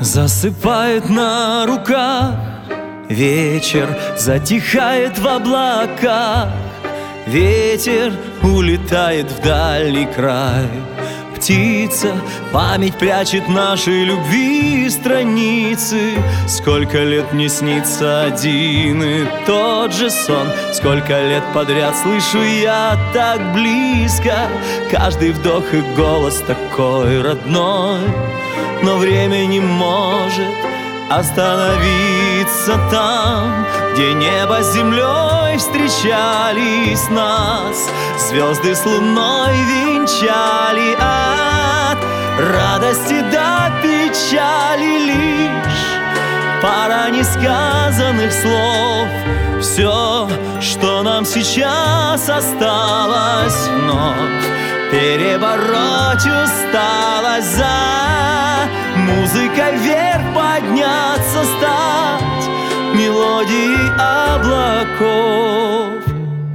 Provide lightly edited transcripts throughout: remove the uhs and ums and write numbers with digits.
Засыпает на руках, вечер затихает в облаках, ветер улетает в дальний край. Птица память прячет нашей любви страницы. Сколько лет мне снится один и тот же сон, сколько лет подряд слышу я так близко. Каждый вдох и голос такой родной, но время не может остановиться там, где небо с землей встречались нас, звезды с луной венчали от радости до печали лишь пара несказанных слов. Все, что нам сейчас осталось, вновь перебороть усталость, за музыкой вверх подняться, стать мелодией облаков.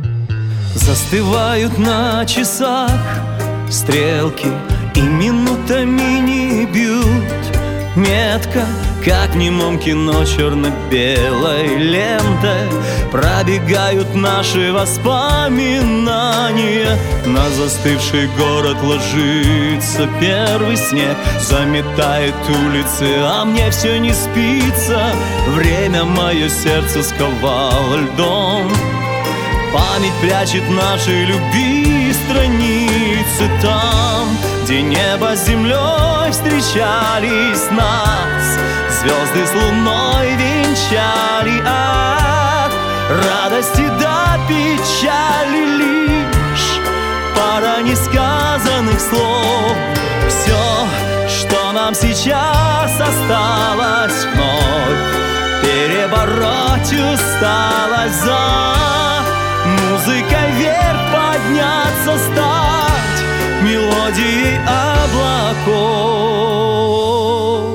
Застывают на часах стрелки и минутами не бьют метко, как в немом кино черно-белой лентой пробегают наши воспоминания. На застывший город ложится первый снег, заметает улицы, а мне все не спится. Время мое сердце сковало льдом, память прячет нашей любви страницы там, где небо с землей встречались нас, звезды с луной венчали от радости до печали лишь пара несказанных слов. Все, что нам сейчас осталось, вновь перебороть усталость, за музыкой вверх подняться, стать мелодией облаков.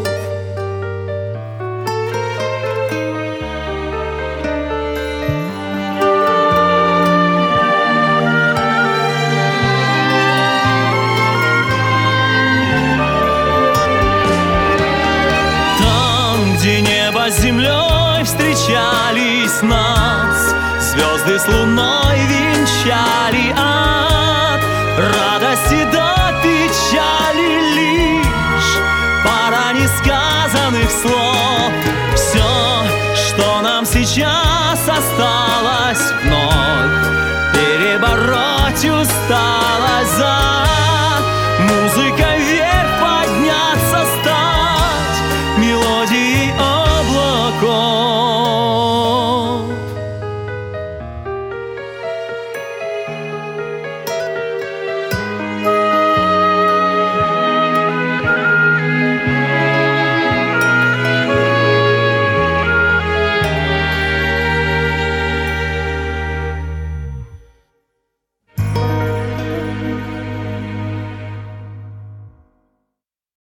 Там, где небо с землей встречались нас, звезды с луной венчали от радости до печали лишь пара несказанных слов. Все, что нам сейчас осталось,